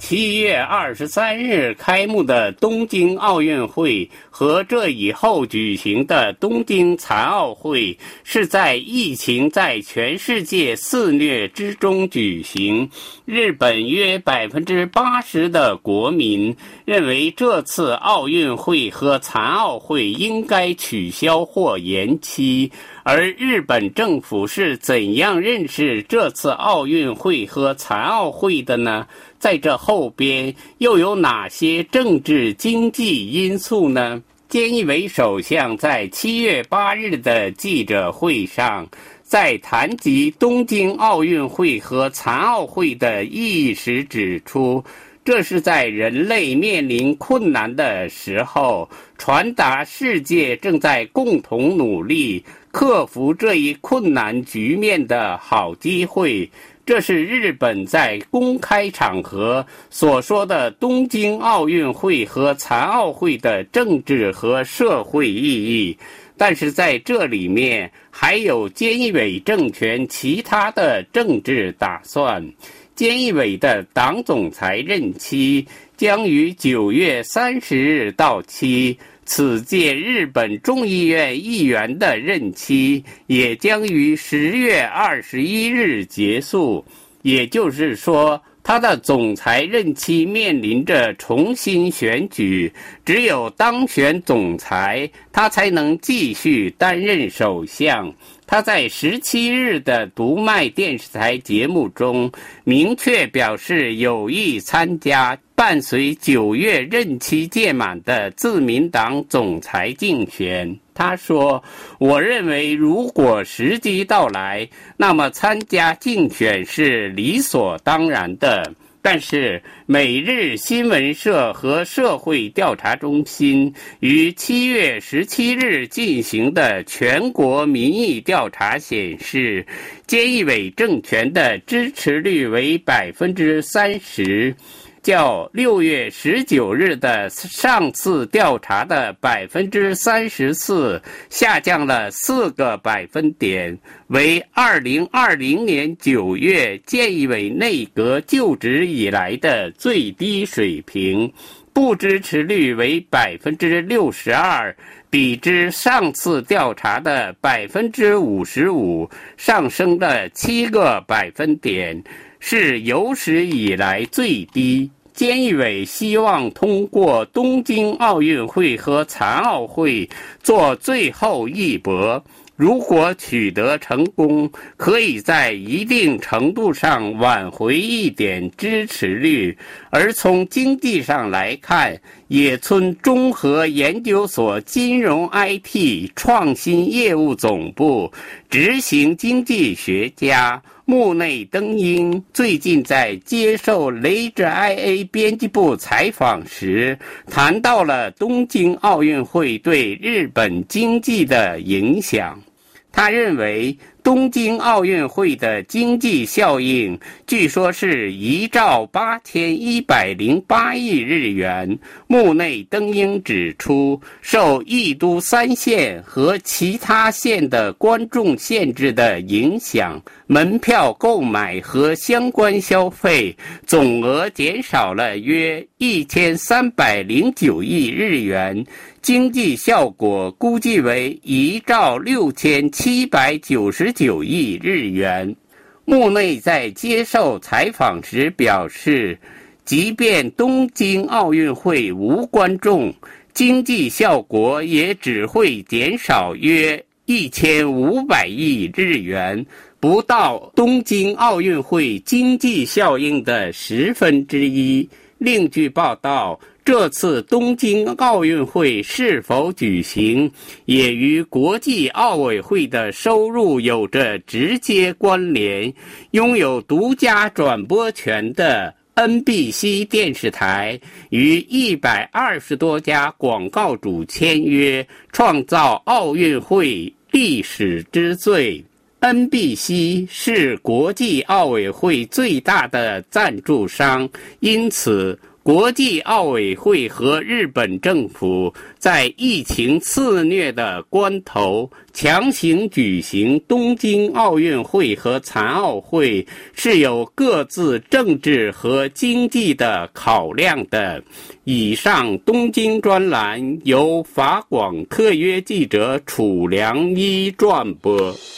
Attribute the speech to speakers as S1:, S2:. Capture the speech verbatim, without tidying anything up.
S1: 七月二十三日开幕的东京奥运会和这以后举行的东京残奥会是在疫情在全世界肆虐之中举行。日本约百分之八十的国民认为这次奥运会和残奥会应该取消或延期。而日本政府是怎样认识这次奥运会和残奥会的呢？在这后边又有哪些政治经济因素呢？菅义伟首相在七月八日的记者会上，在谈及东京奥运会和残奥会的意义时指出，这是在人类面临困难的时候，传达世界正在共同努力克服这一困难局面的好机会。这是日本在公开场合所说的东京奥运会和残奥会的政治和社会意义。但是在这里面还有菅义伟政权其他的政治打算。菅义伟的党总裁任期将于九月三十日到期，此届日本众议院议员的任期也将于十月二十一日结束，也就是说，他的总裁任期面临着重新选举，只有当选总裁，他才能继续担任首相。他在十七日的读卖电视台节目中明确表示有意参加伴随九月任期届满的自民党总裁竞选。他说，我认为如果时机到来，那么参加竞选是理所当然的。但是每日新闻社和社会调查中心于七月十七日进行的全国民意调查显示，菅义伟政权的支持率为百分之三十，较六月十九日的上次调查的百分之三十四下降了四个百分点，为二零二零年九月菅义伟内阁就职以来的最低水平。不支持率为百分之六十二，比之上次调查的百分之五十五上升了七个百分点，是有史以来最低。菅义伟希望通过东京奥运会和残奥会做最后一搏，如果取得成功，可以在一定程度上挽回一点支持率。而从经济上来看，野村综合研究所金融 I T 创新业务总部执行经济学家木内登英最近在接受 Ledger I A 编辑部采访时，谈到了东京奥运会对日本经济的影响。他认为东京奥运会的经济效应据说是一兆八千一百零八亿日元。木内登英指出，受一都三县和其他县的观众限制的影响，门票购买和相关消费总额减少了约一千三百零九亿日元，经济效果估计为一兆六千七百九十九亿日元。木内在接受采访时表示，即便东京奥运会无观众，经济效果也只会减少约一千五百亿日元，不到东京奥运会经济效应的十分之一。另据报道，这次东京奥运会是否举行，也与国际奥委会的收入有着直接关联。拥有独家转播权的 N B C 电视台与一百二十多家广告主签约，创造奥运会历史之最。N B C 是国际奥委会最大的赞助商，因此国际奥委会和日本政府在疫情肆虐的关头强行举行东京奥运会和残奥会，是有各自政治和经济的考量的。以上东京专栏由法广特约记者楚良一撰播。